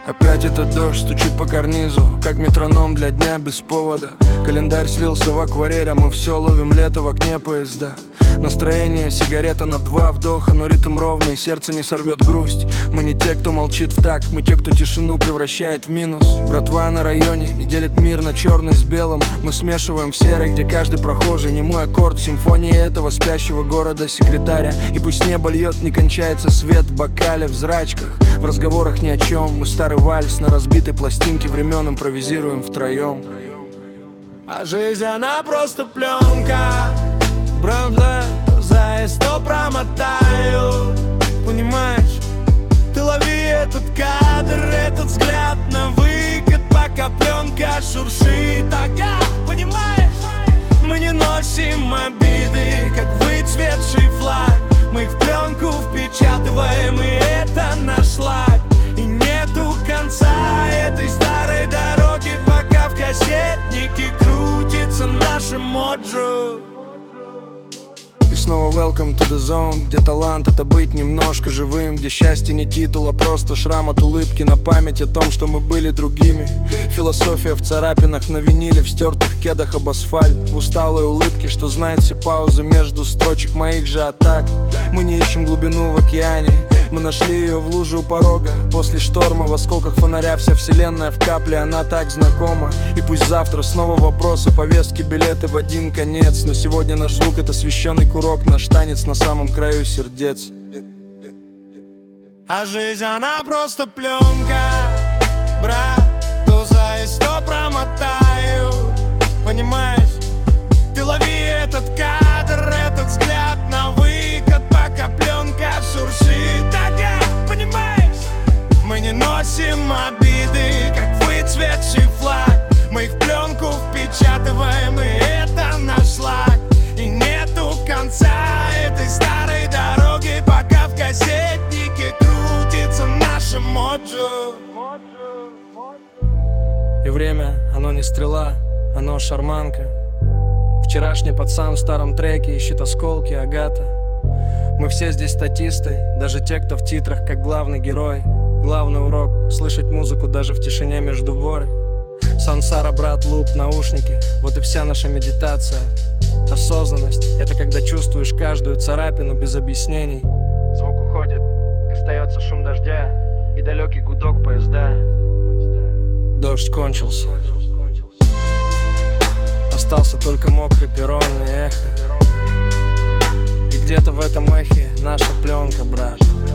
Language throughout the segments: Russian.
Опять этот дождь стучит по карнизу, как метроном для дня без повода. Календарь слился в акварель, а мы все ловим лето в окне поезда. Настроение сигарета на 2 вдоха, но ритм ровный, сердце не сорвет грусть. Мы не те, кто молчит в такт, мы те, кто тишину превращает в минус. Братва на районе и делит мир на черный с белым. Мы смешиваем в серый, где каждый прохожий немой аккорд симфонии этого спящего города секретаря. И пусть небо льет, не кончается свет в бокале, в зрачках. В разговорах ни о чем, мы старый вальс на разбитой пластинке времен импровизируем втроем. А жизнь она просто пленка, правда, за 100 промотаю. Понимаешь, ты лови этот кадр, этот взгляд на выкат, пока пленка шуршит. Ага, понимаешь, мы не носим обиды, как выцветший флаг. Мы их в пленку впечатываем, и это наш лак. И нету конца этой старой дороги, пока в кассетнике крутится наше моджо. И снова welcome to the zone, где талант это быть немножко живым, где счастье не титул, а просто шрам от улыбки на память о том, что мы были другими. Философия в царапинах на виниле, в стертых кедах об асфальт, в усталой улыбке, что знает все паузы между строчек моих же атак. Мы не ищем глубину в океане, мы нашли ее в луже у порога. После шторма в осколках фонаря вся вселенная в капле, она так знакома. И пусть завтра снова вопросы, повестки, билеты в один конец, но сегодня наш звук это священный курок, наш танец на самом краю сердец. А жизнь она просто пленка, брат, то за 100 промотаю. Понимаешь, ты лови этот кадр, этот взгляд на выкат, пока пленка шуршит. Ага, понимаешь, мы не носим обиды, как выцветший флаг. Мы их в пленку впечатываем, и это наш лак. И нету конца этой старой дороги, пока в кассетнике крутится наше моджо. И время, оно не стрела, оно шарманка. Вчерашний пацан в старом треке ищет осколки Агата. Мы все здесь статисты, даже те, кто в титрах как главный герой. Главный урок — слышать музыку даже в тишине между бор. Сансара, брат, луп, наушники, вот и вся наша медитация. Осознанность — это когда чувствуешь каждую царапину без объяснений. Звук уходит, остается шум дождя и далекий гудок поезда. Дождь кончился, остался только мокрый перрон и эхо. И где-то в этом эхе наша пленка, брат.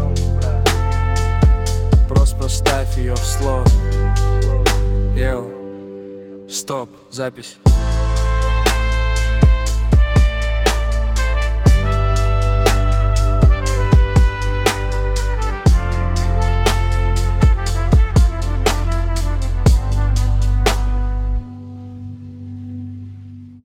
Просто поставь ее в слот. Йоу, стоп, запись.